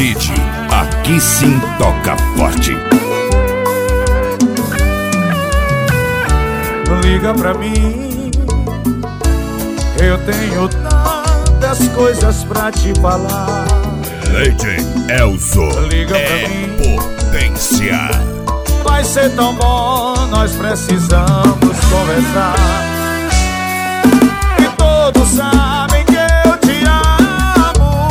Cid, aqui sim toca forte. Liga pra mim, eu tenho tantas coisas pra te falar. Lady Elzo, liga pra mim, potência. Vai ser tão bom, nós precisamos conversar. E todos sabem que eu te amo,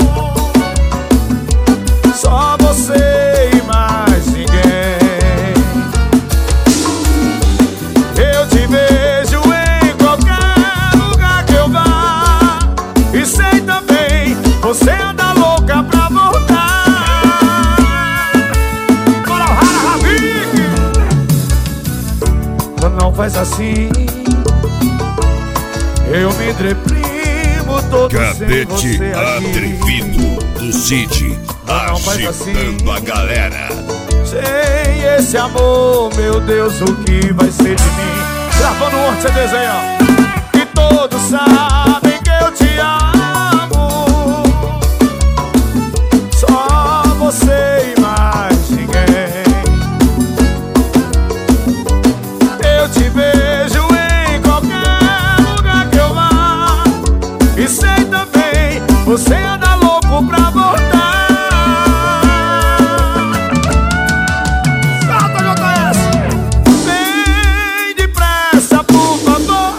só você e mais ninguém. Eu te vejo em qualquer lugar que eu vá, e sei também, você anda louca pra voltar. Não faz assim, eu me deprimo todo sem você Cadete aqui. atrevido do Cid, Não faz agitando assim, a galera. sem esse amor, meu Deus, o que vai ser de mim? Gravando um outro CDzinho aí, ó. E todos sabem que eu te amo, só você e mais ninguém. Eu te vejo em qualquer lugar que eu vá, e sei também, você anda louco pra voltar. Salta, JS! Vem depressa, por favor,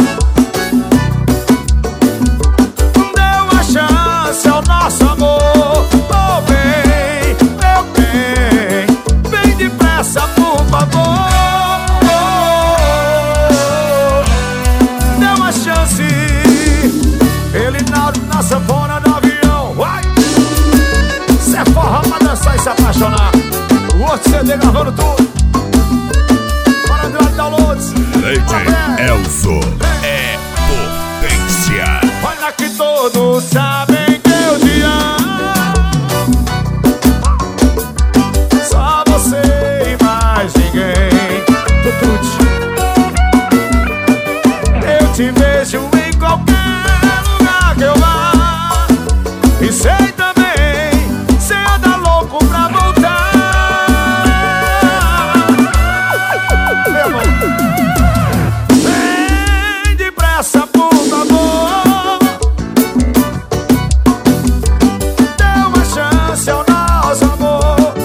dê uma chance ao nosso amor. Oh, vem, meu bem, vem depressa, por favor. Ele na sanfona do avião, vai! Cê é forró pra dançar e se apaixonar. O outro CD gravando tudo. Para de downloads. Lady Elzo é potência. Olha que todos sabem que eu te amo, só você e mais ninguém. Eu te vejo em qualquer lugar que eu vá, e sei também, cê anda louco pra voltar. Meu amor, vem depressa, por favor, dê uma chance ao nosso amor.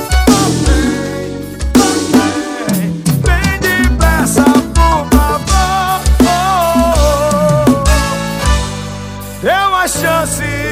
Vem depressa, por favor, dê uma chance.